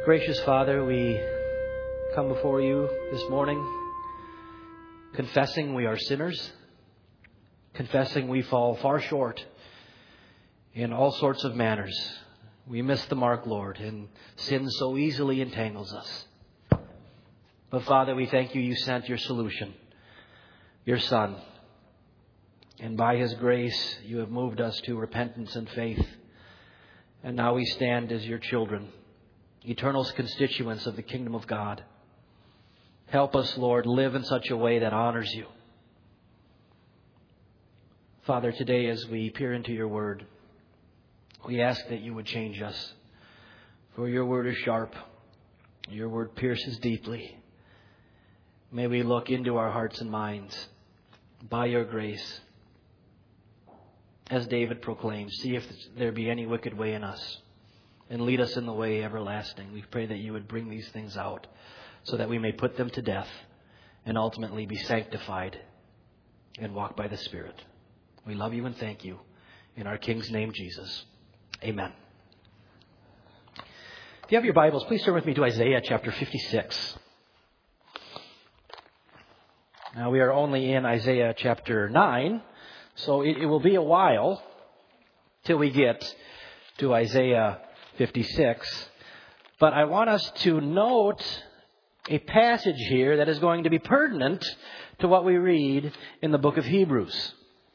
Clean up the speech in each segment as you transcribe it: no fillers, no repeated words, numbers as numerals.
Gracious Father, we come before you this morning confessing we are sinners, confessing we fall far short in all sorts of manners. We miss the mark, Lord, and sin so easily entangles us. But Father, we thank you sent your solution, your Son. And by His grace, you have moved us to repentance and faith. And now we stand as your children, eternal constituents of the kingdom of God. Help us, Lord, live in such a way that honors you. Father, today as we peer into your word, we ask that you would change us. For your word is sharp. Your word pierces deeply. May we look into our hearts and minds by your grace. As David proclaims, see if there be any wicked way in us, and lead us in the way everlasting. We pray that you would bring these things out so that we may put them to death and ultimately be sanctified and walk by the Spirit. We love you and thank you. In our King's name, Jesus. Amen. If you have your Bibles, please turn with me to Isaiah chapter 56. Now, we are only in Isaiah chapter 9. So it will be a while till we get to Isaiah 56. But I want us to note a passage here that is going to be pertinent to what we read in the book of Hebrews.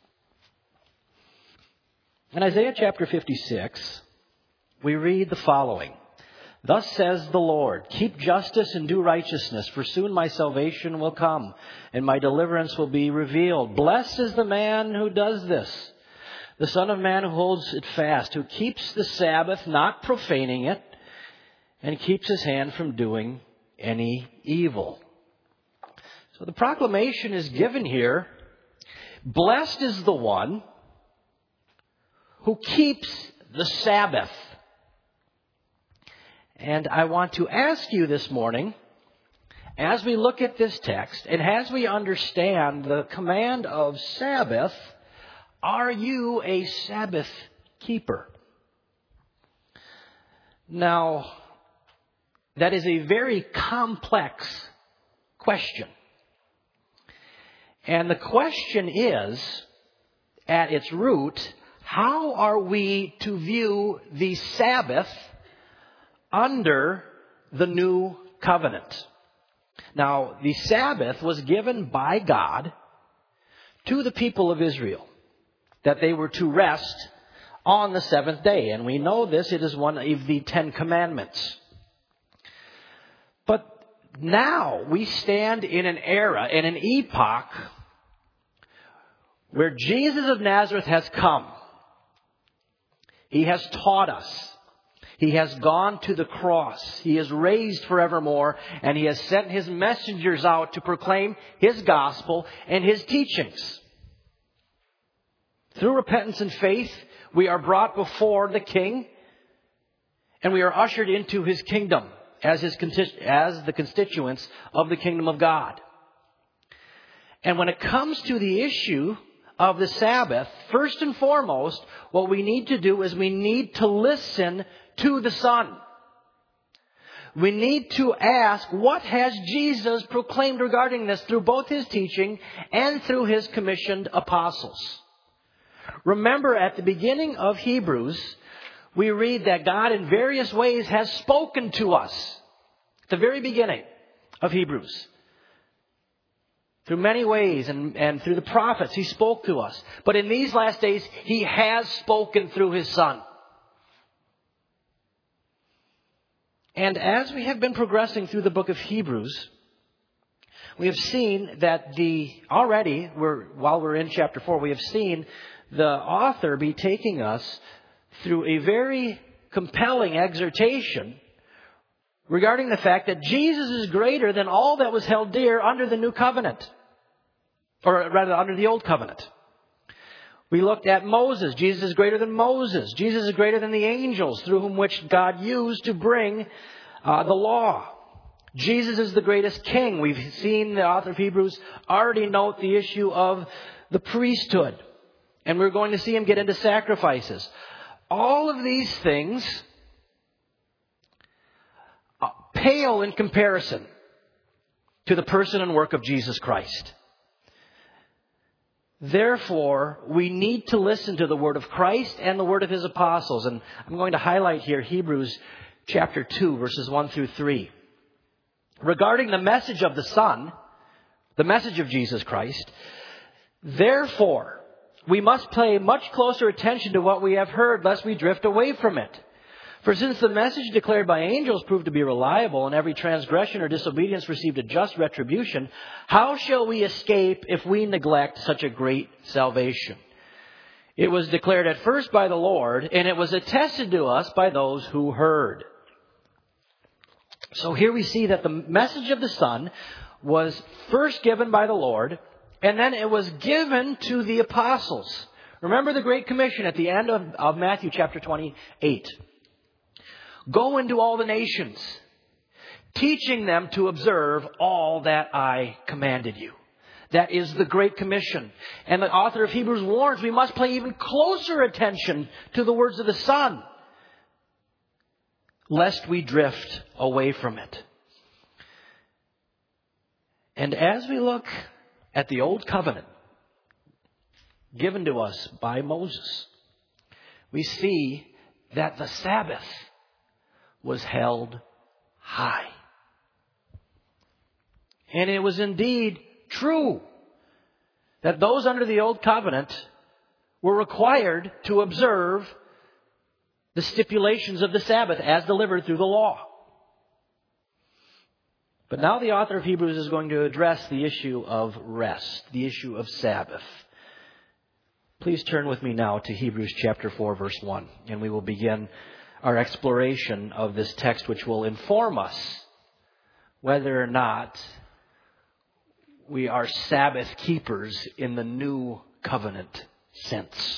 In Isaiah chapter 56, we read the following. Thus says the Lord, keep justice and do righteousness, for soon my salvation will come, and my deliverance will be revealed. Blessed is the man who does this, the Son of Man who holds it fast, who keeps the Sabbath, not profaning it, and keeps his hand from doing any evil. So the proclamation is given here. Blessed is the one who keeps the Sabbath. And I want to ask you this morning, as we look at this text, and as we understand the command of Sabbath, are you a Sabbath keeper? Now, that is a very complex question. And the question is, at its root, how are we to view the Sabbath under the new covenant? Now, the Sabbath was given by God to the people of Israel, that they were to rest on the seventh day. And we know this, it is one of the 10 Commandments. But now we stand in an era, in an epoch, where Jesus of Nazareth has come. He has taught us. He has gone to the cross. He is raised forevermore. And He has sent His messengers out to proclaim His gospel and His teachings. Through repentance and faith, we are brought before the King. And we are ushered into His kingdom as the constituents of the kingdom of God. And when it comes to the issue of the Sabbath, first and foremost, what we need to do is we need to listen to the Son. We need to ask, what has Jesus proclaimed regarding this through both His teaching and through His commissioned apostles? Remember, at the beginning of Hebrews, we read that God in various ways has spoken to us. At the very beginning of Hebrews. Through many ways and through the prophets, He spoke to us. But in these last days, He has spoken through His Son. And as we have been progressing through the book of Hebrews, we have seen that while we're in chapter 4, we have seen the author be taking us through a very compelling exhortation regarding the fact that Jesus is greater than all that was held dear under the new covenant. Or rather, under the old covenant. We looked at Moses. Jesus is greater than Moses. Jesus is greater than the angels through whom which God used to bring the law. Jesus is the greatest king. We've seen the author of Hebrews already note the issue of the priesthood. And we're going to see him get into sacrifices. All of these things pale in comparison to the person and work of Jesus Christ. Therefore, we need to listen to the word of Christ and the word of his apostles. And I'm going to highlight here Hebrews chapter 2, verses 1 through 3. Regarding the message of the Son, the message of Jesus Christ, therefore, we must pay much closer attention to what we have heard, lest we drift away from it. For since the message declared by angels proved to be reliable, and every transgression or disobedience received a just retribution, how shall we escape if we neglect such a great salvation? It was declared at first by the Lord, and it was attested to us by those who heard. So here we see that the message of the Son was first given by the Lord, and then it was given to the apostles. Remember the Great Commission at the end of Matthew chapter 28. Go into all the nations, teaching them to observe all that I commanded you. That is the Great Commission. And the author of Hebrews warns we must pay even closer attention to the words of the Son, lest we drift away from it. And as we look at the Old Covenant given to us by Moses, we see that the Sabbath was held high. And it was indeed true that those under the Old Covenant were required to observe the stipulations of the Sabbath as delivered through the law. But now the author of Hebrews is going to address the issue of rest, the issue of Sabbath. Please turn with me now to Hebrews chapter 4, verse 1, and we will begin our exploration of this text, which will inform us whether or not we are Sabbath keepers in the new covenant sense.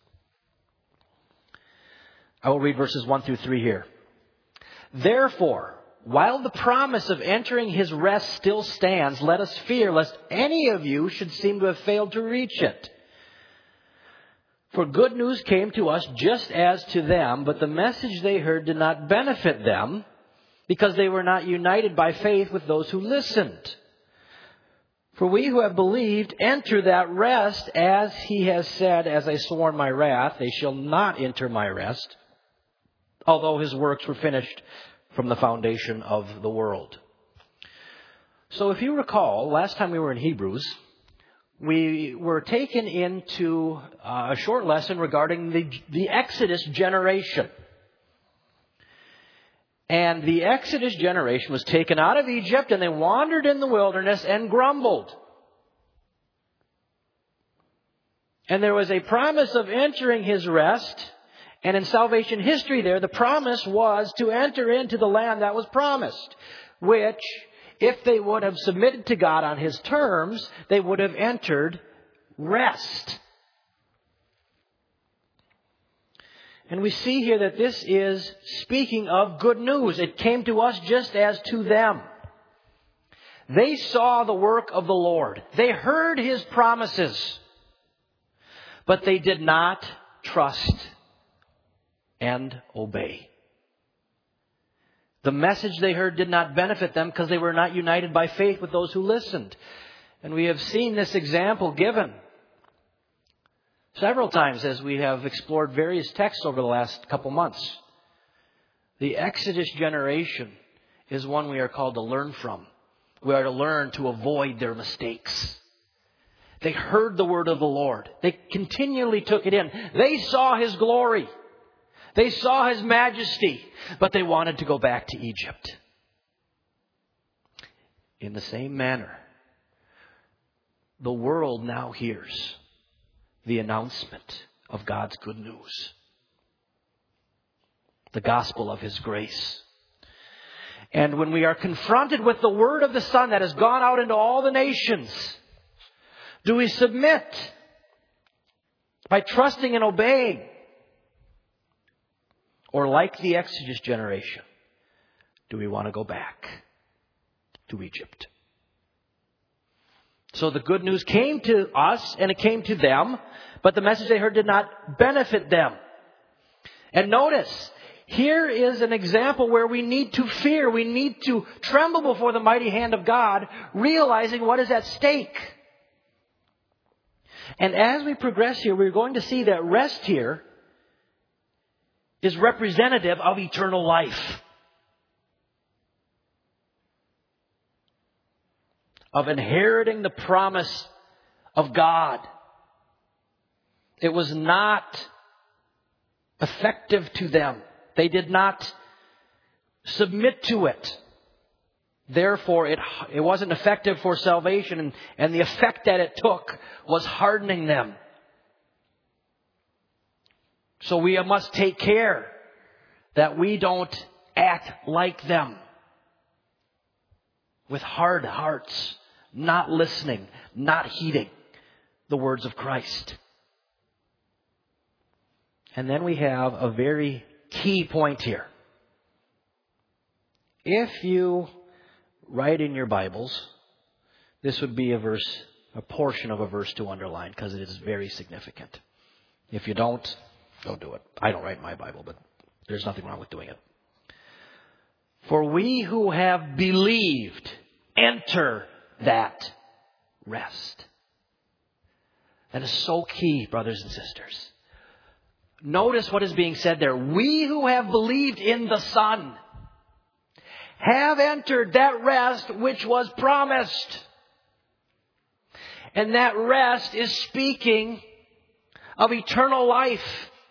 I will read verses 1 through 3 here. Therefore, while the promise of entering his rest still stands, let us fear lest any of you should seem to have failed to reach it. For good news came to us just as to them, but the message they heard did not benefit them, because they were not united by faith with those who listened. For we who have believed enter that rest, as he has said, as I swore in my wrath, they shall not enter my rest, although his works were finished from the foundation of the world. So if you recall, last time we were in Hebrews, we were taken into a short lesson regarding the Exodus generation. And the Exodus generation was taken out of Egypt, and they wandered in the wilderness and grumbled. And there was a promise of entering his rest. And in salvation history there, the promise was to enter into the land that was promised, which, if they would have submitted to God on his terms, they would have entered rest. And we see here that this is speaking of good news. It came to us just as to them. They saw the work of the Lord. They heard his promises. But they did not trust and obey. The message they heard did not benefit them because they were not united by faith with those who listened. And we have seen this example given several times as we have explored various texts over the last couple months. The Exodus generation is one we are called to learn from. We are to learn to avoid their mistakes. They heard the word of the Lord. They continually took it in. They saw his glory. They saw his majesty, but they wanted to go back to Egypt. In the same manner, the world now hears the announcement of God's good news, the gospel of his grace. And when we are confronted with the word of the Son that has gone out into all the nations, do we submit by trusting and obeying? Or like the Exodus generation, do we want to go back to Egypt? So the good news came to us and it came to them, but the message they heard did not benefit them. And notice, Here is an example where we need to fear. We need to tremble before the mighty hand of God, realizing what is at stake. And as we progress here, we're going to see that rest here is representative of eternal life. Of inheriting the promise of God. It was not effective to them. They did not submit to it. Therefore, it wasn't effective for salvation, and the effect that it took was hardening them. So we must take care that we don't act like them. With hard hearts, not listening, not heeding the words of Christ. And then we have a very key point here. If you write in your Bibles, this would be a portion of a verse to underline, because it is very significant. If you don't do it. I don't write in my Bible, but there's nothing wrong with doing it. For we who have believed enter that rest. That is so key, brothers and sisters. Notice what is being said there. We who have believed in the Son have entered that rest which was promised. And that rest is speaking of eternal life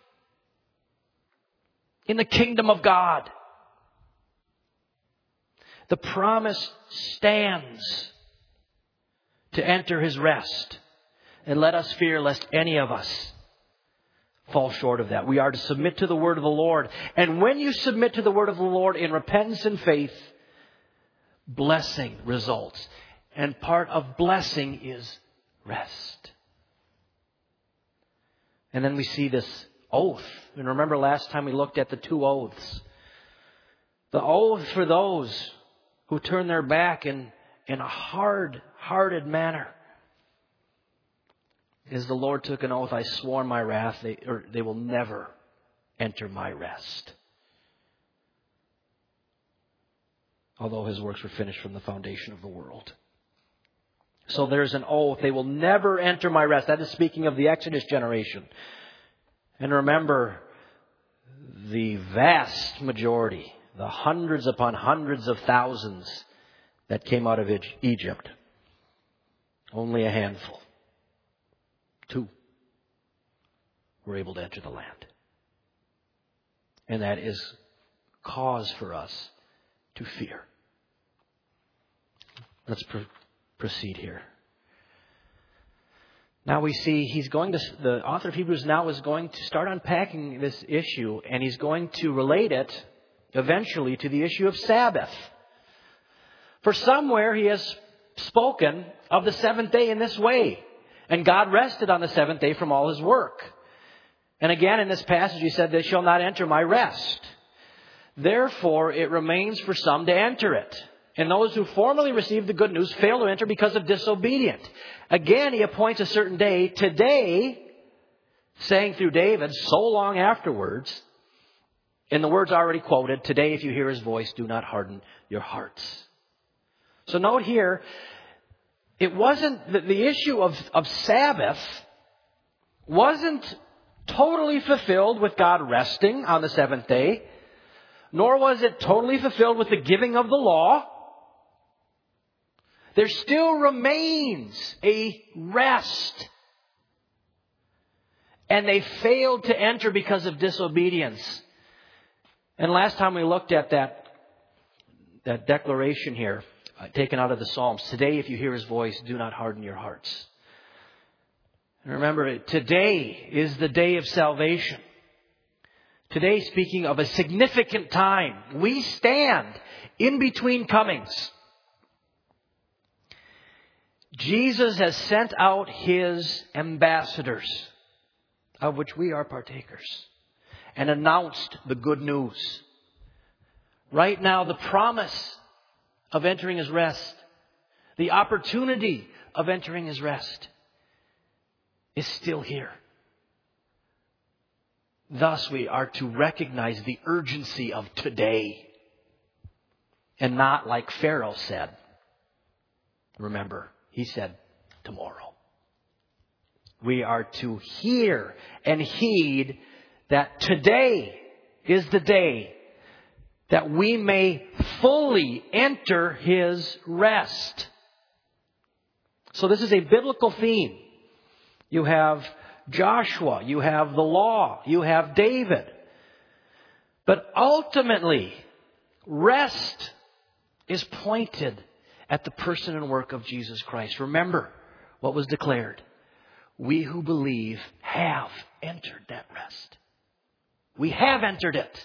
in the kingdom of God. The promise stands to enter His rest. And let us fear lest any of us fall short of that. We are to submit to the word of the Lord. And when you submit to the word of the Lord in repentance and faith, blessing results. And part of blessing is rest. And then we see this oath. And remember last time we looked at the two oaths. The oath for those who turn their back in a hard-hearted manner. As the Lord took an oath, I swore in my wrath, they will never enter my rest. Although His works were finished from the foundation of the world. So there's an oath. They will never enter my rest. That is speaking of the Exodus generation. And remember, the vast majority, the hundreds upon hundreds of thousands that came out of Egypt. Only a handful. 2 were able to enter the land. And that is cause for us to fear. Let's proceed here. Now we see the author of Hebrews now is going to start unpacking this issue, and he's going to relate it eventually to the issue of Sabbath. For somewhere he has spoken of the seventh day in this way. And God rested on the seventh day from all His work. And again in this passage He said, they shall not enter my rest. Therefore it remains for some to enter it. And those who formerly received the good news fail to enter because of disobedience. Again He appoints a certain day, today, saying through David so long afterwards, in the words already quoted, today if you hear His voice, do not harden your hearts. So note here, it wasn't the issue of Sabbath wasn't totally fulfilled with God resting on the seventh day, nor was it totally fulfilled with the giving of the law. There still remains a rest. And they failed to enter because of disobedience. And last time we looked at that declaration here, taken out of the Psalms. Today, if you hear His voice, do not harden your hearts. And remember, today is the day of salvation. Today, speaking of a significant time, we stand in between comings. Jesus has sent out His ambassadors, of which we are partakers, and announced the good news. Right now, the promise of entering His rest, the opportunity of entering His rest is still here. Thus, we are to recognize the urgency of today and not like Pharaoh said. Remember, he said tomorrow. We are to hear and heed that today is the day that we may fully enter His rest. So this is a biblical theme. You have Joshua, you have the law, you have David. But ultimately, rest is pointed at the person and work of Jesus Christ. Remember what was declared. We who believe have entered that rest. We have entered it.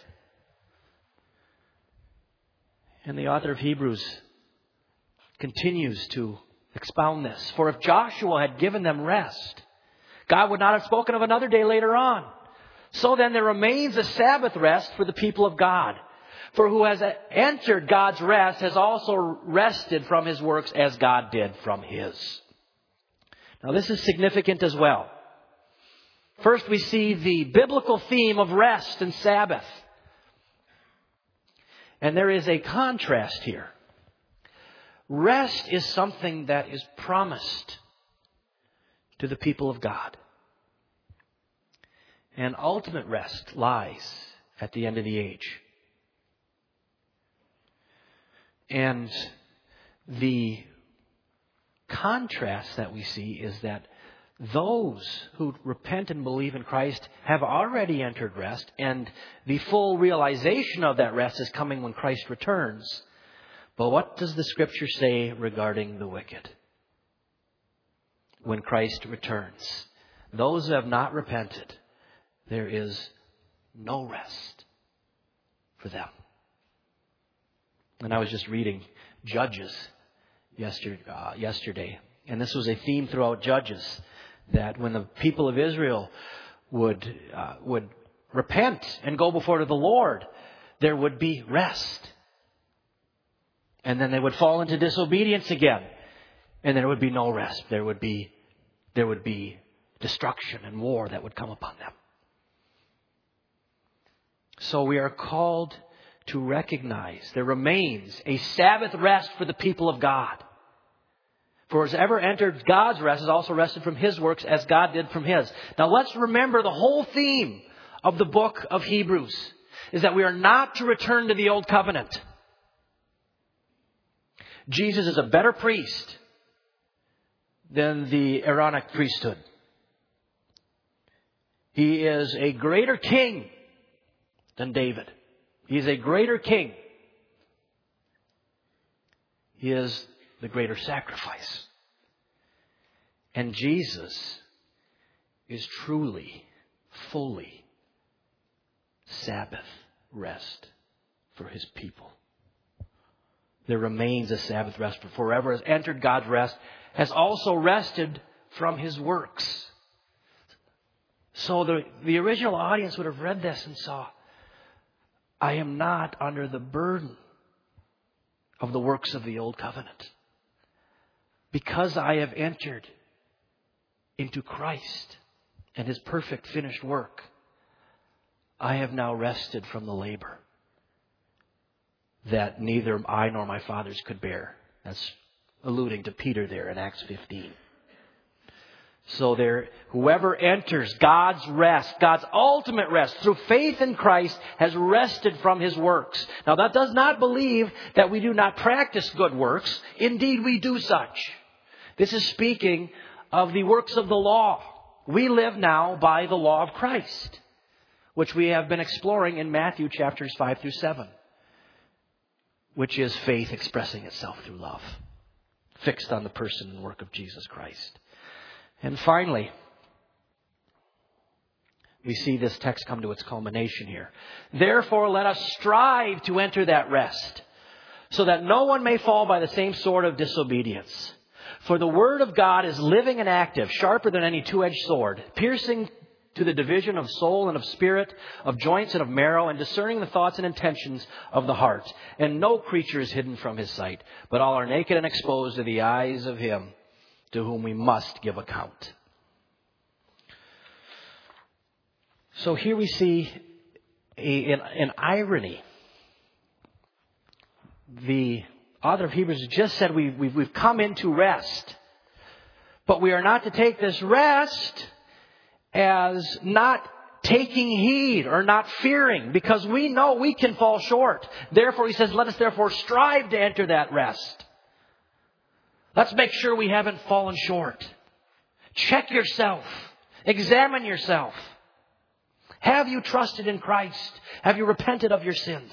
And the author of Hebrews continues to expound this. For if Joshua had given them rest, God would not have spoken of another day later on. So then there remains a Sabbath rest for the people of God. For who has entered God's rest has also rested from his works as God did from his. Now this is significant as well. First we see the biblical theme of rest and Sabbath. And there is a contrast here. Rest is something that is promised to the people of God. And ultimate rest lies at the end of the age. And the contrast that we see is that those who repent and believe in Christ have already entered rest, and the full realization of that rest is coming when Christ returns. But what does the Scripture say regarding the wicked? When Christ returns, those who have not repented, there is no rest for them. And I was just reading Judges yesterday, and this was a theme throughout Judges, that when the people of Israel would repent and go before the Lord, there would be rest. And then they would fall into disobedience again, and there would be no rest. There would be destruction and war that would come upon them. So we are called to recognize there remains a Sabbath rest for the people of God. For as ever entered God's rest is also rested from His works as God did from His. Now let's remember the whole theme of the book of Hebrews is that we are not to return to the old covenant. Jesus is a better priest than the Aaronic priesthood. He is a greater king than David. He is a greater king. He is the greater sacrifice. And Jesus is truly, fully Sabbath rest for His people. There remains a Sabbath rest, for whoever has entered God's rest has also rested from His works. So the original audience would have read this and saw, I am not under the burden of the works of the old covenant. Because I have entered into Christ and His perfect finished work, I have now rested from the labor that neither I nor my fathers could bear. That's alluding to Peter there in Acts 15. So whoever enters God's rest, God's ultimate rest through faith in Christ, has rested from his works. Now that does not believe that we do not practice good works. Indeed, we do such. This is speaking of the works of the law. We live now by the law of Christ, which we have been exploring in Matthew chapters 5 through 7, which is faith expressing itself through love, fixed on the person and work of Jesus Christ. And finally, we see this text come to its culmination here. Therefore, let us strive to enter that rest, so that no one may fall by the same sort of disobedience. For the word of God is living and active, sharper than any two-edged sword, piercing to the division of soul and of spirit, of joints and of marrow, and discerning the thoughts and intentions of the heart. And no creature is hidden from His sight, but all are naked and exposed to the eyes of Him to whom we must give account. So here we see an irony. The author of Hebrews just said we've come into rest. But we are not to take this rest as not taking heed or not fearing, because we know we can fall short. Therefore, he says, let us therefore strive to enter that rest. Let's make sure we haven't fallen short. Check yourself. Examine yourself. Have you trusted in Christ? Have you repented of your sins?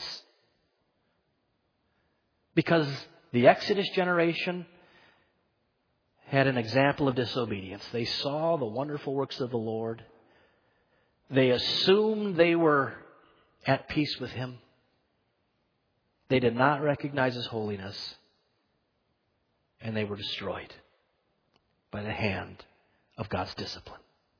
Because the Exodus generation had an example of disobedience. They saw the wonderful works of the Lord. They assumed they were at peace with Him. They did not recognize His holiness. And they were destroyed by the hand of God's discipline.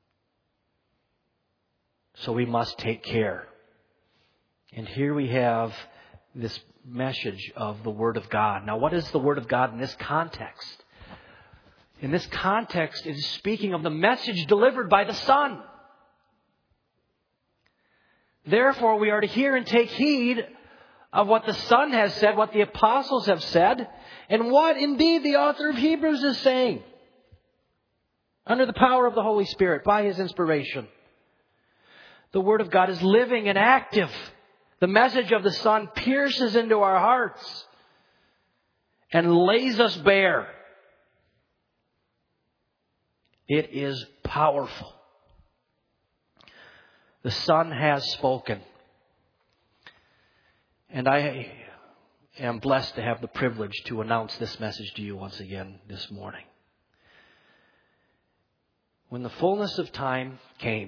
So we must take care. And here we have this message of the Word of God. Now, what is the Word of God in this context? In this context, it is speaking of the message delivered by the Son. Therefore, we are to hear and take heed of what the Son has said, what the apostles have said, and what indeed the author of Hebrews is saying. Under the power of the Holy Spirit, by His inspiration. The Word of God is living and active. The message of the Son pierces into our hearts and lays us bare. It is powerful. The Son has spoken. And I am blessed to have the privilege to announce this message to you once again this morning. When the fullness of time came,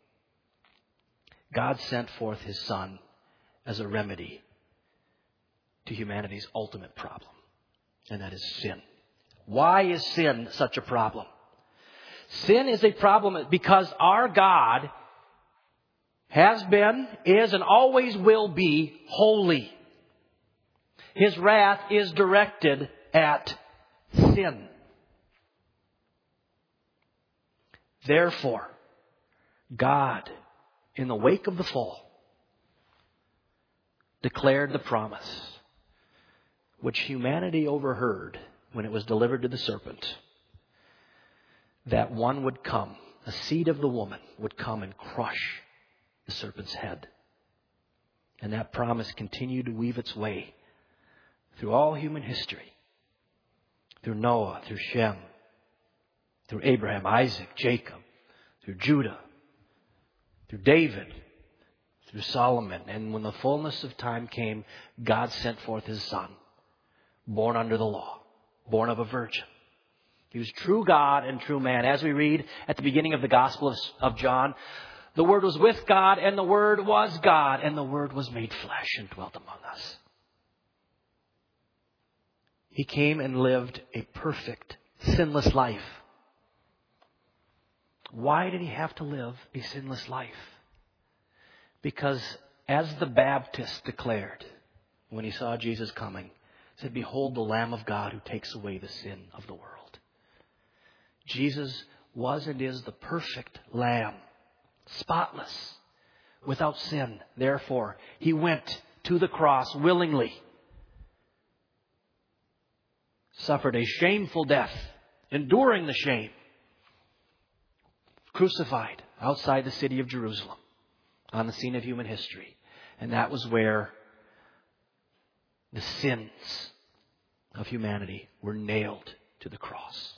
God sent forth His Son as a remedy to humanity's ultimate problem, and that is sin. Why is sin such a problem? Sin is a problem because our God has been, is, and always will be holy. His wrath is directed at sin. Therefore, God, in the wake of the fall, declared the promise, which humanity overheard when it was delivered to the serpent, that one would come, a seed of the woman would come and crush the serpent's head. And that promise continued to weave its way through all human history, through Noah, through Shem, through Abraham, Isaac, Jacob, through Judah, through David, through Solomon. And when the fullness of time came, God sent forth His Son, born under the law, born of a virgin. He was true God and true man. As we read at the beginning of the Gospel of John, the Word was with God, and the Word was God, and the Word was made flesh and dwelt among us. He came and lived a perfect, sinless life. Why did He have to live a sinless life? Because as the Baptist declared when he saw Jesus coming, he said, "Behold the Lamb of God who takes away the sin of the world." Jesus was and is the perfect Lamb, spotless, without sin. Therefore, He went to the cross willingly, suffered a shameful death, enduring the shame, crucified outside the city of Jerusalem on the scene of human history. And that was where the sins of humanity were nailed to the cross.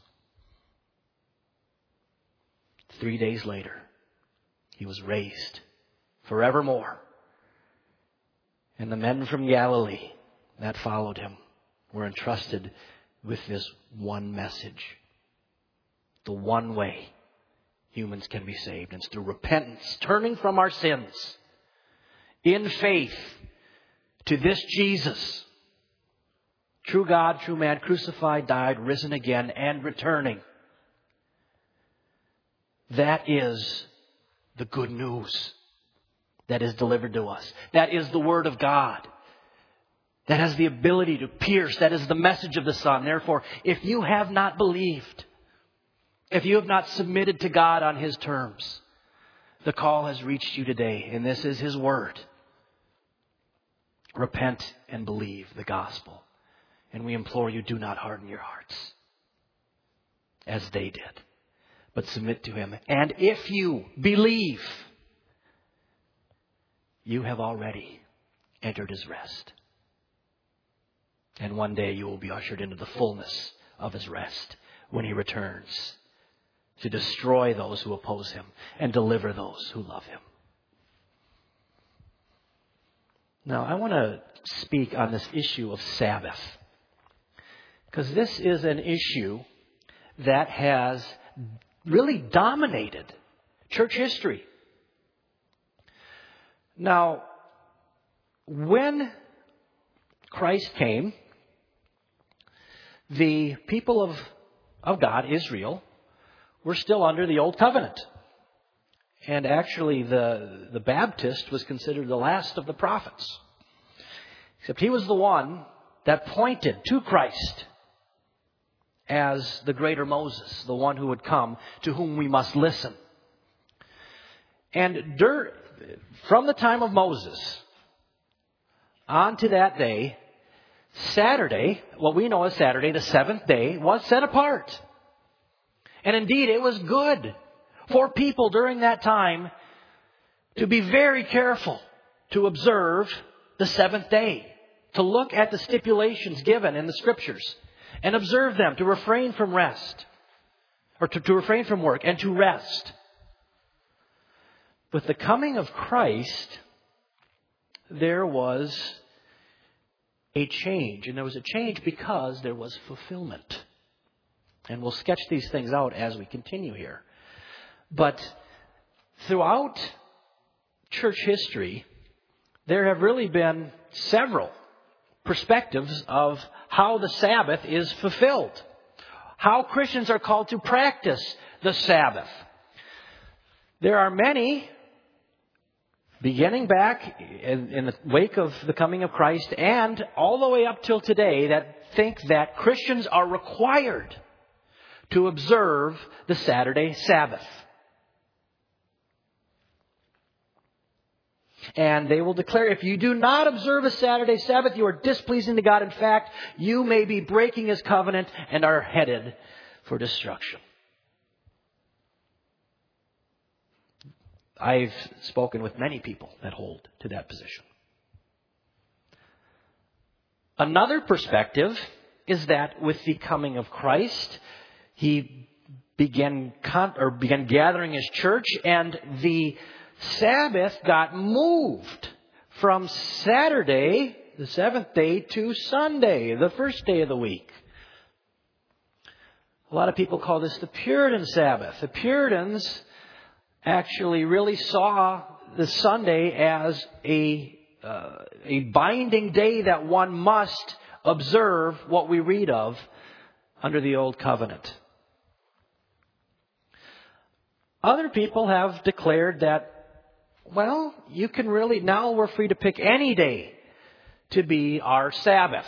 3 days later, He was raised forevermore. And the men from Galilee that followed Him were entrusted with this one message. The one way humans can be saved. And it's through repentance, turning from our sins in faith to this Jesus. True God, true man, crucified, died, risen again, and returning. That is the good news that is delivered to us. That is the Word of God. That has the ability to pierce. That is the message of the Son. Therefore, if you have not believed, if you have not submitted to God on His terms, The call has reached you today, and this is His word. Repent and believe the gospel. And we implore you, do not harden your hearts as they did, but submit to Him. And if you believe, you have already entered His rest. And one day you will be ushered into the fullness of His rest when He returns to destroy those who oppose Him and deliver those who love Him. Now, I want to speak on this issue of Sabbath, because this is an issue that has really dominated church history. Now, when Christ came, the people of God, Israel, were still under the Old Covenant. And actually, the Baptist was considered the last of the prophets. Except he was the one that pointed to Christ as the greater Moses, the one who would come, to whom we must listen. And from the time of Moses on to that day, Saturday, what we know as Saturday, the seventh day, was set apart. And indeed, it was good for people during that time to be very careful to observe the seventh day, to look at the stipulations given in the Scriptures and observe them, to refrain from rest, or to refrain from work and to rest. With the coming of Christ, there was a change. And there was a change because there was fulfillment. And we'll sketch these things out as we continue here. But throughout church history, there have really been several perspectives of how the Sabbath is fulfilled, how Christians are called to practice the Sabbath. There are many, beginning back in the wake of the coming of Christ and all the way up till today, that think that Christians are required to observe the Saturday Sabbath. And they will declare, if you do not observe a Saturday Sabbath, you are displeasing to God. In fact, you may be breaking His covenant and are headed for destruction. I've spoken with many people that hold to that position. Another perspective is that with the coming of Christ, He began gathering His church, and the Sabbath got moved from Saturday, the seventh day, to Sunday, the first day of the week. A lot of people call this the Puritan Sabbath. The Puritans actually really saw the Sunday as a binding day that one must observe what we read of under the Old Covenant. Other people have declared that, well, you can really, now we're free to pick any day to be our Sabbath.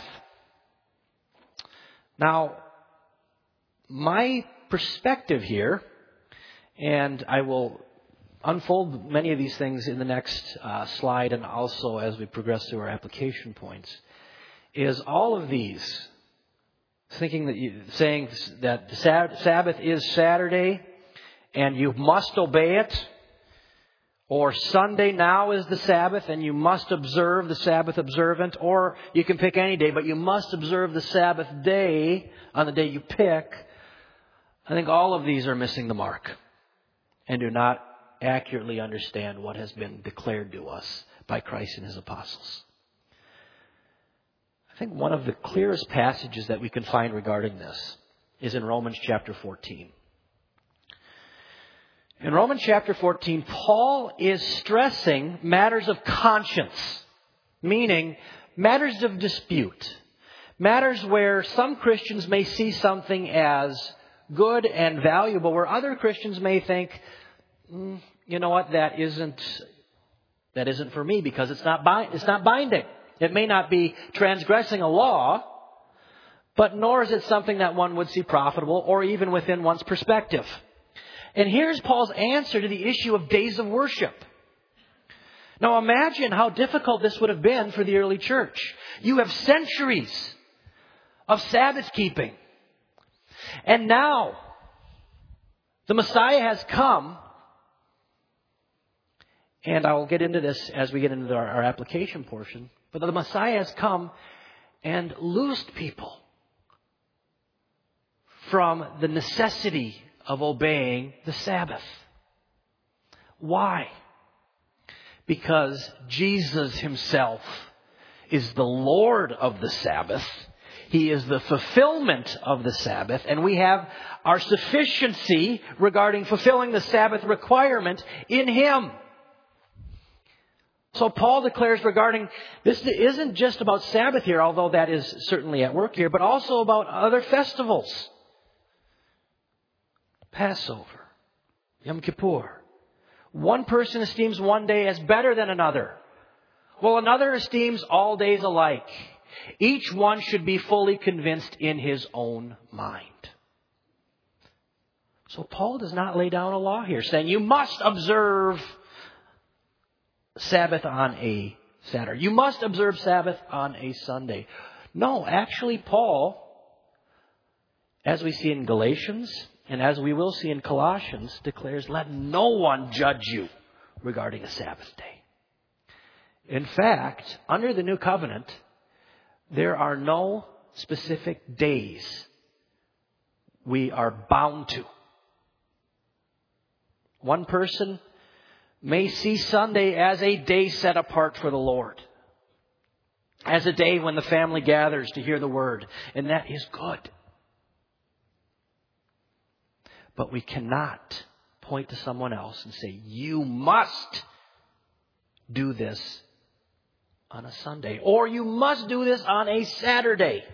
Now, my perspective here, and I will unfold many of these things in the next slide and also as we progress through our application points, is all of these, saying that the Sabbath is Saturday and you must obey it, or Sunday now is the Sabbath and you must observe the Sabbath observant, or you can pick any day, but you must observe the Sabbath day on the day you pick. I think all of these are missing the mark and do not accurately understand what has been declared to us by Christ and His apostles. I think one of the clearest passages that we can find regarding this is in Romans chapter 14. In Romans chapter 14, Paul is stressing matters of conscience, meaning matters of dispute, matters where some Christians may see something as good and valuable, where other Christians may think, you know what, that isn't for me because it's not binding. It may not be transgressing a law, but nor is it something that one would see profitable or even within one's perspective. And here's Paul's answer to the issue of days of worship. Now imagine how difficult this would have been for the early church. You have centuries of Sabbath keeping. And now the Messiah has come. And I will get into this as we get into our application portion. But the Messiah has come and loosed people from the necessity of obeying the Sabbath. Why? Because Jesus himself is the Lord of the Sabbath. He is the fulfillment of the Sabbath. And we have our sufficiency regarding fulfilling the Sabbath requirement in Him. So Paul declares regarding, this isn't just about Sabbath here, although that is certainly at work here, but also about other festivals. Passover, Yom Kippur. One person esteems one day as better than another, while another esteems all days alike. Each one should be fully convinced in his own mind. So Paul does not lay down a law here saying you must observe Sabbath on a Saturday. You must observe Sabbath on a Sunday. No, actually Paul, as we see in Galatians and as we will see in Colossians, declares, let no one judge you regarding a Sabbath day. In fact, under the new covenant, there are no specific days we are bound to. One person may see Sunday as a day set apart for the Lord, as a day when the family gathers to hear the word, and that is good. But we cannot point to someone else and say, you must do this on a Sunday, or you must do this on a Saturday.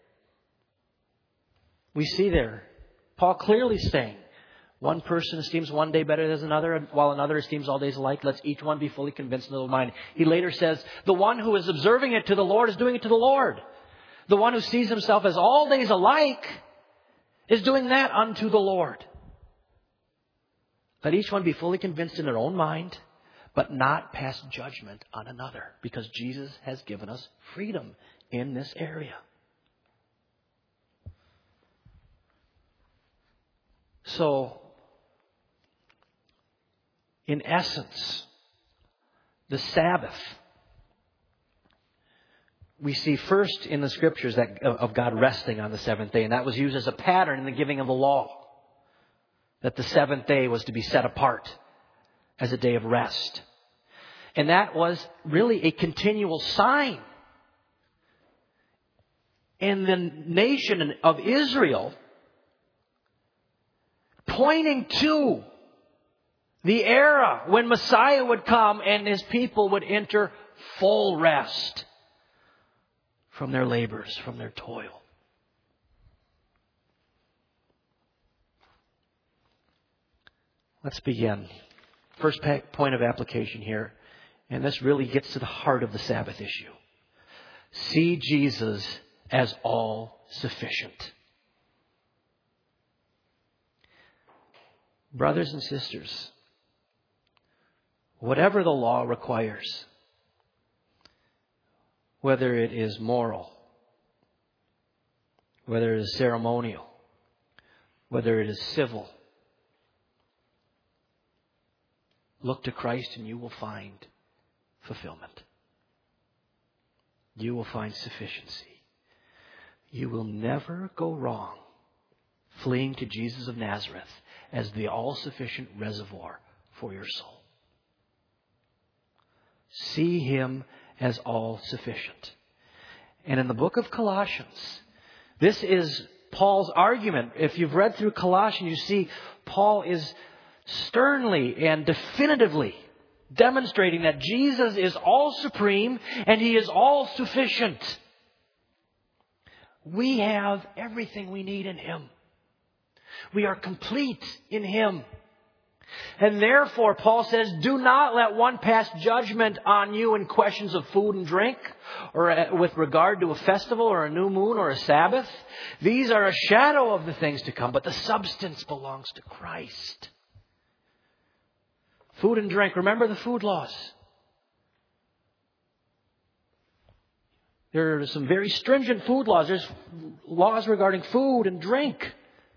We see there, Paul clearly saying, one person esteems one day better than another, while another esteems all days alike. Let each one be fully convinced in their own mind. He later says, the one who is observing it to the Lord is doing it to the Lord. The one who sees himself as all days alike is doing that unto the Lord. Let each one be fully convinced in their own mind, but not pass judgment on another, because Jesus has given us freedom in this area. So, in essence, the Sabbath, we see first in the Scriptures that of God resting on the seventh day, and that was used as a pattern in the giving of the law, that the seventh day was to be set apart as a day of rest. And that was really a continual sign in the nation of Israel, pointing to the era when Messiah would come and His people would enter full rest from their labors, from their toil. Let's begin. First point of application here, and this really gets to the heart of the Sabbath issue. See Jesus as all sufficient. Brothers and sisters, whatever the law requires, whether it is moral, whether it is ceremonial, whether it is civil, look to Christ and you will find fulfillment. You will find sufficiency. You will never go wrong fleeing to Jesus of Nazareth as the all-sufficient reservoir for your soul. See Him as all-sufficient. And in the book of Colossians, this is Paul's argument. If you've read through Colossians, you see Paul is sternly and definitively demonstrating that Jesus is all supreme and He is all sufficient. We have everything we need in Him. We are complete in Him. And therefore, Paul says, do not let one pass judgment on you in questions of food and drink, or with regard to a festival or a new moon or a Sabbath. These are a shadow of the things to come, but the substance belongs to Christ. Food and drink. Remember the food laws. There are some very stringent food laws. There's laws regarding food and drink.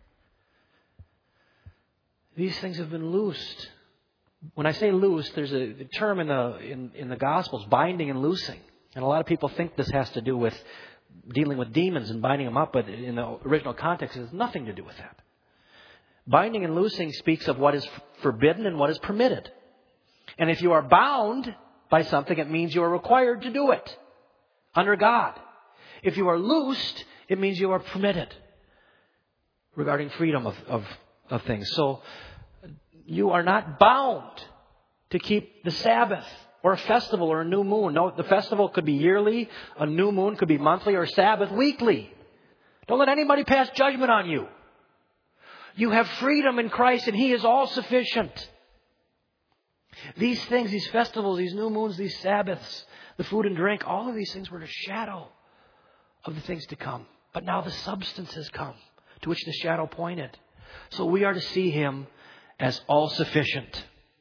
These things have been loosed. When I say loosed, there's a term in the Gospels, binding and loosing. And a lot of people think this has to do with dealing with demons and binding them up, but in the original context, it has nothing to do with that. Binding and loosing speaks of what is forbidden and what is permitted. And if you are bound by something, it means you are required to do it under God. If you are loosed, it means you are permitted regarding freedom of things. So you are not bound to keep the Sabbath or a festival or a new moon. No, the festival could be yearly, a new moon could be monthly, or Sabbath weekly. Don't let anybody pass judgment on you. You have freedom in Christ, and He is all sufficient. These things, these festivals, these new moons, these Sabbaths, the food and drink, all of these things were a shadow of the things to come. But now the substance has come, to which the shadow pointed. So we are to see Him as all sufficient.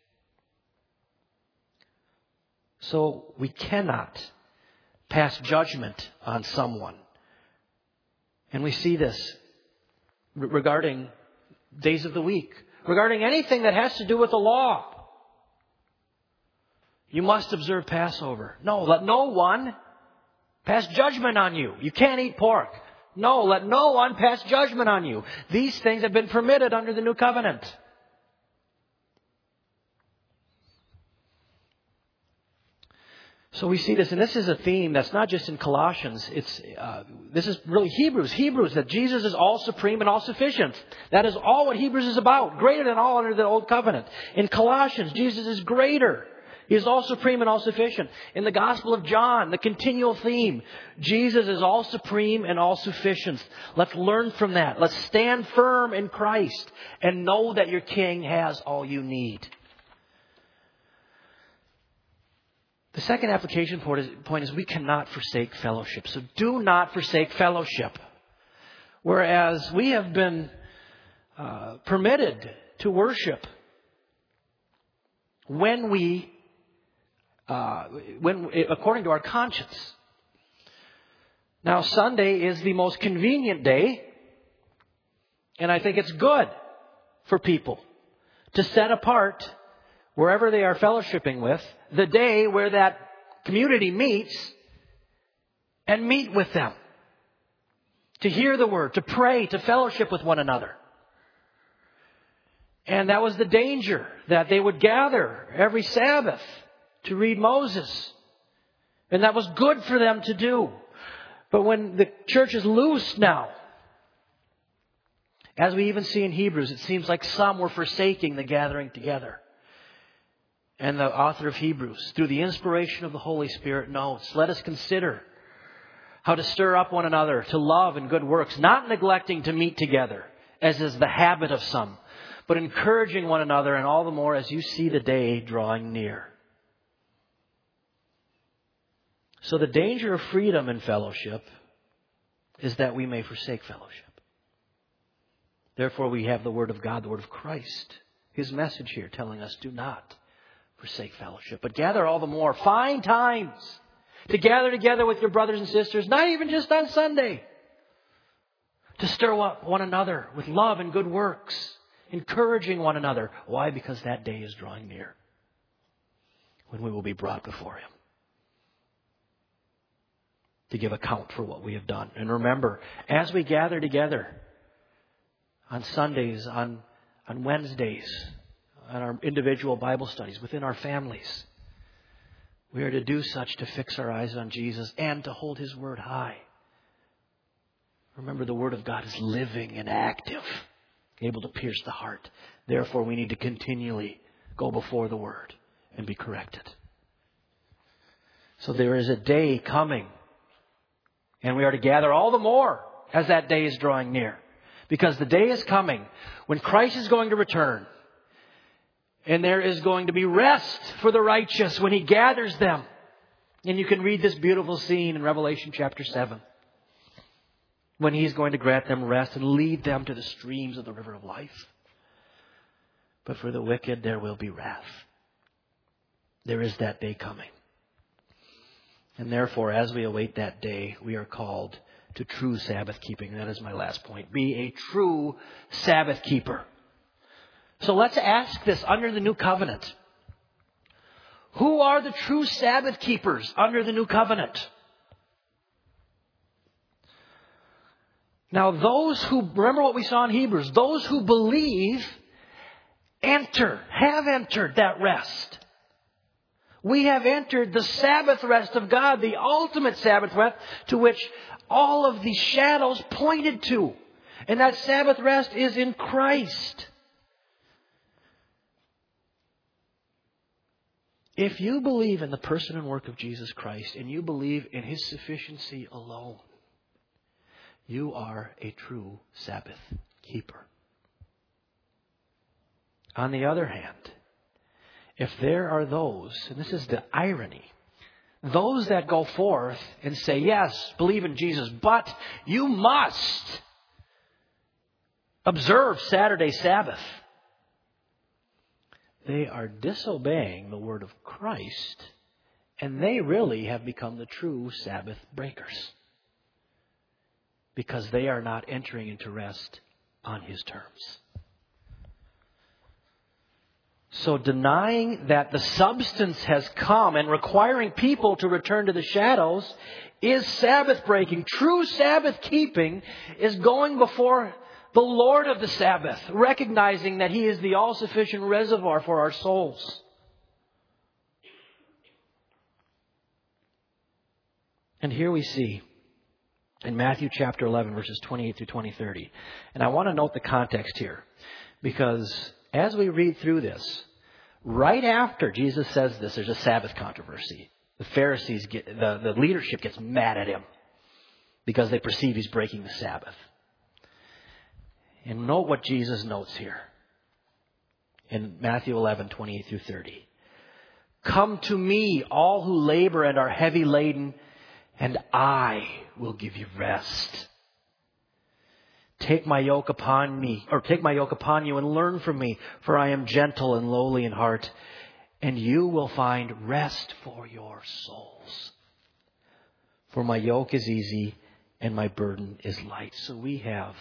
So we cannot pass judgment on someone. And we see this regarding days of the week, regarding anything that has to do with the law. You must observe Passover. No, let no one pass judgment on you. You can't eat pork. No, let no one pass judgment on you. These things have been permitted under the new covenant. So we see this, and this is a theme that's not just in Colossians. This is really Hebrews, that Jesus is all supreme and all sufficient. That is all what Hebrews is about, greater than all under the old covenant. In Colossians, Jesus is greater. He is all supreme and all sufficient. In the Gospel of John, the continual theme, Jesus is all supreme and all sufficient. Let's learn from that. Let's stand firm in Christ and know that your King has all you need. The second application point is we cannot forsake fellowship. So do not forsake fellowship. Whereas we have been permitted to worship when according to our conscience. Now, Sunday is the most convenient day, and I think it's good for people to set apart, wherever they are fellowshipping with, the day where that community meets and meet with them. To hear the Word, to pray, to fellowship with one another. And that was the danger, that they would gather every Sabbath to read Moses. And that was good for them to do. But when the church is loose now, as we even see in Hebrews, it seems like some were forsaking the gathering together. And the author of Hebrews, through the inspiration of the Holy Spirit, notes, let us consider how to stir up one another to love and good works, not neglecting to meet together, as is the habit of some, but encouraging one another, and all the more as you see the day drawing near. So the danger of freedom in fellowship is that we may forsake fellowship. Therefore, we have the Word of God, the Word of Christ, His message here telling us, do not forsake fellowship, but gather all the more. Find times to gather together with your brothers and sisters, not even just on Sunday, to stir up one another with love and good works, encouraging one another. Why? Because that day is drawing near when we will be brought before Him to give account for what we have done. And remember, as we gather together on Sundays, on Wednesdays, on our individual Bible studies, within our families, we are to do such to fix our eyes on Jesus and to hold His Word high. Remember, the Word of God is living and active, able to pierce the heart. Therefore, we need to continually go before the Word and be corrected. So there is a day coming, and we are to gather all the more as that day is drawing near. Because the day is coming when Christ is going to return. And there is going to be rest for the righteous when He gathers them. And you can read this beautiful scene in Revelation chapter 7. When He's going to grant them rest and lead them to the streams of the river of life. But for the wicked there will be wrath. There is that day coming. And therefore, as we await that day, we are called to true Sabbath keeping. That is my last point. Be a true Sabbath keeper. So let's ask this under the new covenant. Who are the true Sabbath keepers under the new covenant? Now those who, remember what we saw in Hebrews, those who believe have entered that rest. We have entered the Sabbath rest of God, the ultimate Sabbath rest to which all of the shadows pointed to. And that Sabbath rest is in Christ. If you believe in the person and work of Jesus Christ and you believe in His sufficiency alone, you are a true Sabbath keeper. On the other hand, if there are those, and this is the irony, those that go forth and say, yes, believe in Jesus, but you must observe Saturday Sabbath, they are disobeying the word of Christ, and they really have become the true Sabbath breakers because they are not entering into rest on His terms. So denying that the substance has come and requiring people to return to the shadows is Sabbath breaking. True Sabbath keeping is going before the Lord of the Sabbath, recognizing that He is the all-sufficient reservoir for our souls. And here we see in Matthew chapter 11, verses 28 through 30. And I want to note the context here, because as we read through this, right after Jesus says this, there's a Sabbath controversy. The Pharisees, the leadership gets mad at Him because they perceive He's breaking the Sabbath. And note what Jesus notes here in Matthew 11, 28 through 30. Come to me, all who labor and are heavy laden, and I will give you rest. Take my yoke upon you and learn from me, for I am gentle and lowly in heart, and you will find rest for your souls. For my yoke is easy and my burden is light. So we have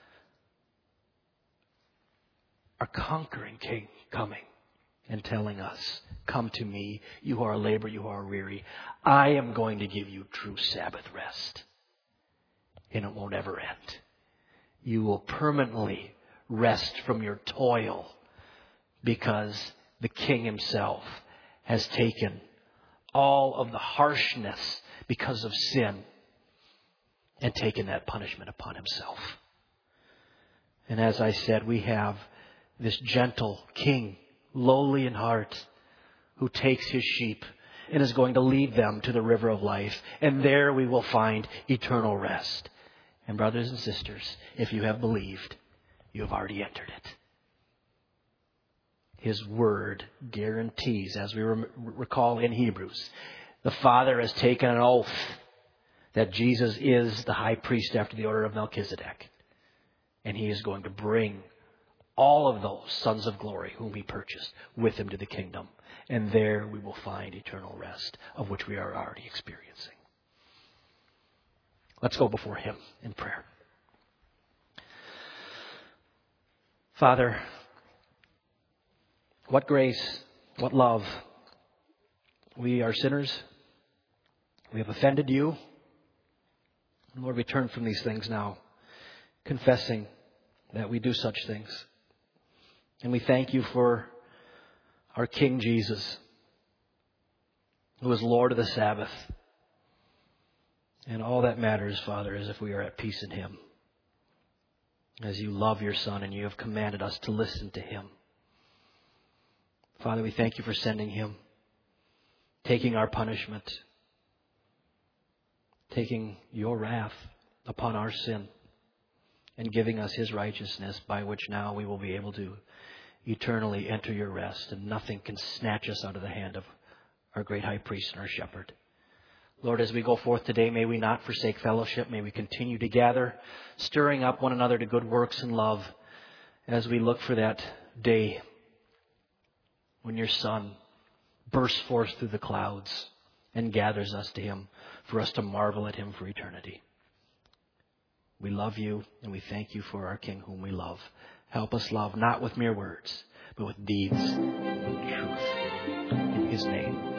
our conquering King coming and telling us, come to me, you who are labor, you who are weary. I am going to give you true Sabbath rest. And it won't ever end. You will permanently rest from your toil because the King Himself has taken all of the harshness because of sin and taken that punishment upon Himself. And as I said, we have this gentle King, lowly in heart, who takes His sheep and is going to lead them to the river of life. And there we will find eternal rest. And brothers and sisters, if you have believed, you have already entered it. His word guarantees, as we recall in Hebrews, the Father has taken an oath that Jesus is the high priest after the order of Melchizedek. And He is going to bring all of those sons of glory whom He purchased with Him to the kingdom. And there we will find eternal rest, of which we are already experiencing. Let's go before Him in prayer. Father, what grace, what love. We are sinners. We have offended You. And Lord, we turn from these things now, confessing that we do such things. And we thank You for our King Jesus, who is Lord of the Sabbath. And all that matters, Father, is if we are at peace in Him. As You love Your Son and You have commanded us to listen to Him. Father, we thank You for sending Him, taking our punishment, taking Your wrath upon our sin, and giving us His righteousness, by which now we will be able to eternally enter Your rest, and nothing can snatch us out of the hand of our great high priest and our shepherd. Lord, as we go forth today, may we not forsake fellowship. May we continue to gather, stirring up one another to good works and love, as we look for that day when Your Son bursts forth through the clouds and gathers us to him for us to marvel at him for eternity. We love you and we thank you for our King whom we love. Help us love not with mere words, but with deeds and truth. In his name.